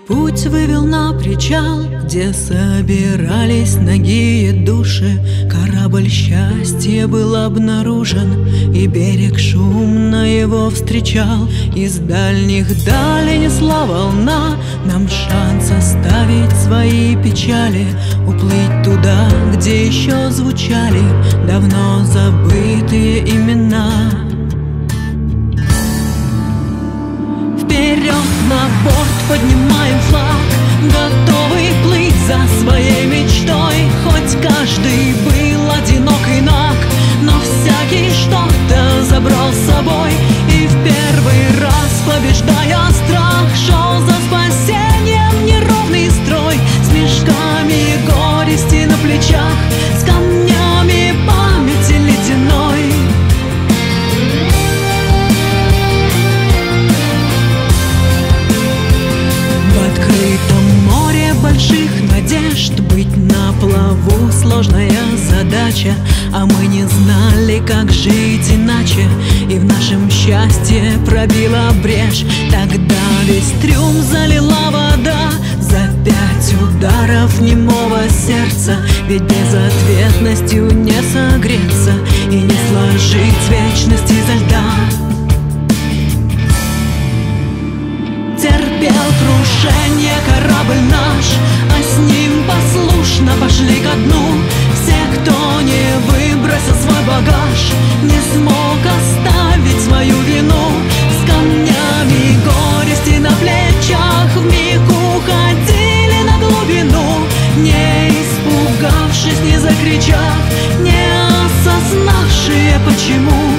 Путь вывел на причал, где собирались нагие души. Корабль счастья был обнаружен, и берег шумно его встречал. Из дальних далей несла волна нам шанс оставить свои печали, уплыть туда, где еще звучали давно забытые имена. Вперед на борт поднимаем флаг, готовый плыть за своей мечтой. Хоть каждый был одинок и наг, но всякий что-то забрал с собой. И в первый раз, побеждая страх, шел за спасением неровный строй. С мешками горести на плечах, с камнями памяти ледяной. В открытом море больших надежд быть на плаву сложная задача, а мы не знали, как жить иначе, и в нашем счастье пробила брешь. Тогда весь трюм залила вода за 5 ударов немого сердца, ведь безответностью не согреться и не сложить вечность изо льда. Терпел крушение корабль наш, а с ним послушно пошли ко дну. Все, кто не выбросил свой багаж, не смог оставить свою вину. С камнями горести на плечах вмиг уходили на глубину, не испугавшись, не закричав, не осознавшие почему.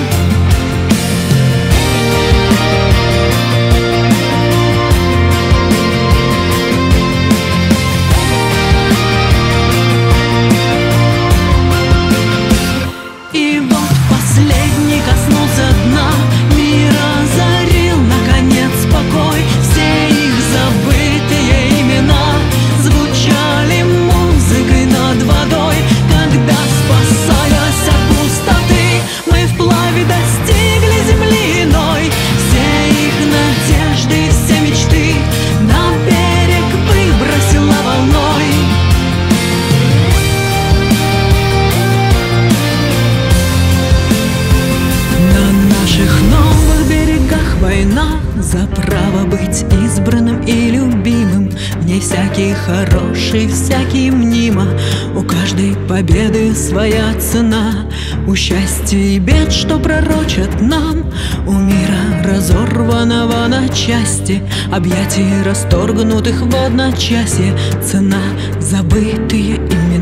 Коснулся дна, мир озарил наконец покой. Все их забытые имена звучали музыкой над водой. Когда, спасаясь от пустоты, мы вплавь достигли земли иной, все их надежды, все мечты на берег выбросила волной. Новых берегах война за право быть избранным и любимым. В ней всякий хороший, всякий мнимо, у каждой победы своя цена. У счастья и бед, что пророчат нам, у мира разорванного на части, объятий расторгнутых в одночасье, цена забытые имена.